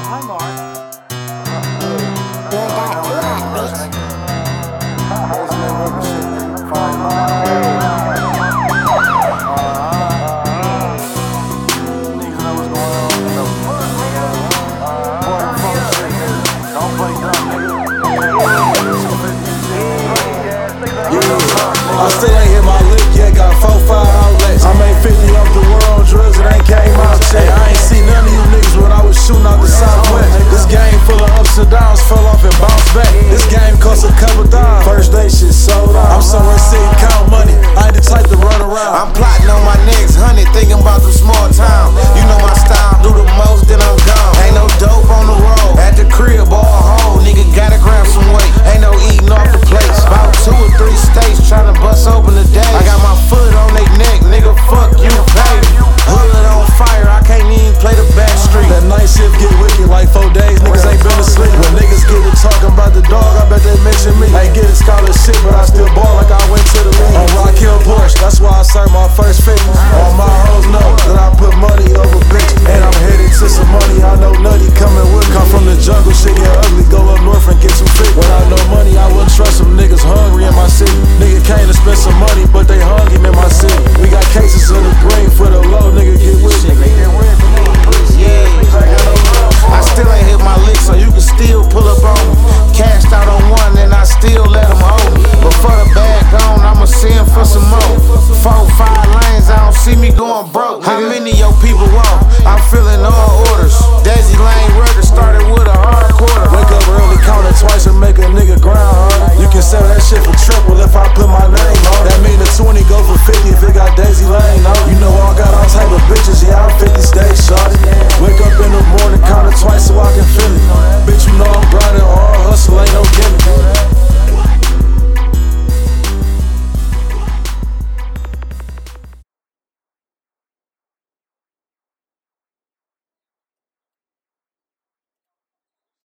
Hi, Mark. You got too hot, bitch. I still ain't hit my lick yet, got 4-5 outlets. I made 50 off the world drugs, it ain't came out yet. I ain't seen none of you niggas when I was shooting out the Southwest. This game full of ups and downs, fell off and bounced back. This game cost a couple $1,000. First day shit sold out. I'm somewhere sitting count money, I ain't the type to run around. I'm plotting on my next 100, thinking about the small town. You know my style, do the most, then I'm gone. Ain't no dope on the road, at the crib all home. Nigga gotta grab some weight, ain't no eating off the place. About 2 or 3 states tryna bust open the day. I got my foot on they neck, nigga, fuck you, baby. Hood on fire, I can't even play the back street. That night shift get wicked like 4 days, niggas ain't been asleep. When niggas get to talking about the dog, I bet they mention me. Ain't get a scholarship, but I still ball like I went to the league. On Rock Hill Porsche, that's why I served my first fitness. All my hoes know that I put money over bitches. And I'm headed to some money, I know Nutty coming with me. Come from the jungle, shit get